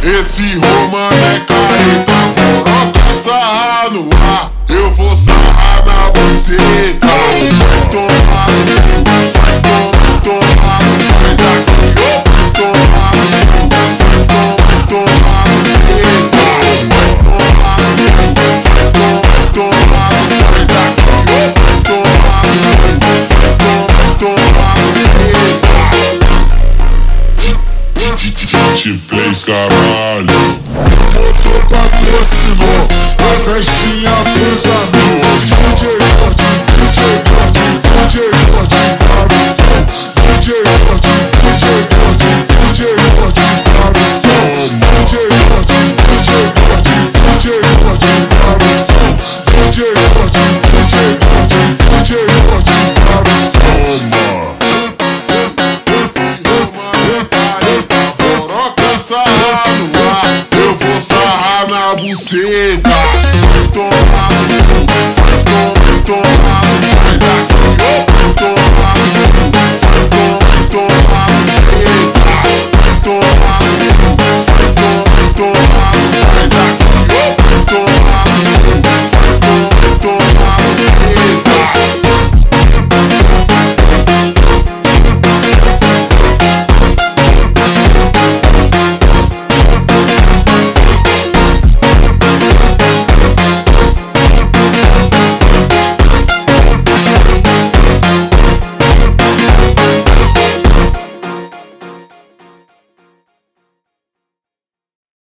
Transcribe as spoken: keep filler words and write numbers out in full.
Esse Romano é careta, boroca sarra no ar. Eu vou sarrar na buceta. Vai tomar no cu, vai tomar, tomar no vai daqui. Vai tomar no cu, vai tomar, tomar buceta. Vai tomar no cu, vai tomar, tomar vai daqui. Vai tomar no cu, vai tomar, tomar buceta. Te fez caralho. Motor patrocinou a festinha pros amigos. D J God, D J God, D J God, cabeção. D J God, D J God, D J God, cabeção. D J God, D J God, D J God, cabeção. D J God, D J God, D J God, cabeção. Boroca sarra no ar, eu vou sarrar na buceta.